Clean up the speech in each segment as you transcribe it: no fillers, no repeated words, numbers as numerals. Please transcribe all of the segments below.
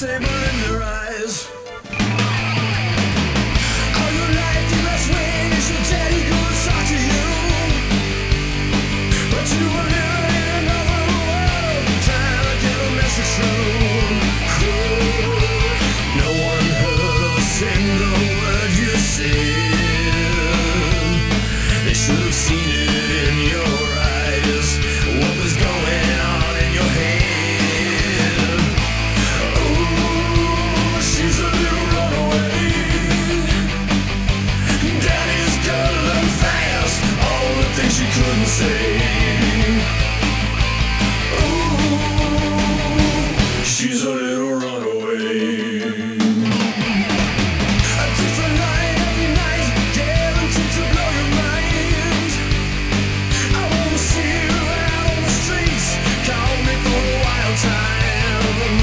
sable in their eyes. All your life your best friend is your daddy gonna talk to you, but you were living in another world, trying to get a message through. No one heard a single word you said. They should have seen it in your eyes, what was going on in your head. Oh, she's a little runaway. Daddy's gotta learn fast all the things she couldn't say. Oh, she's a little runaway. A different night every night, guaranteed to blow your mind. I wanna see you out on the streets, call me for a wild time.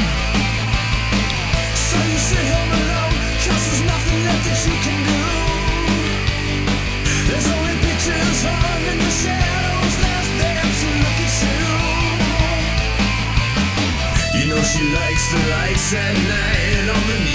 So you sit home alone, 'cause there's nothing left that you can do. There's only pictures hung in the shadows left there to look at you. You know she likes the lights at night on the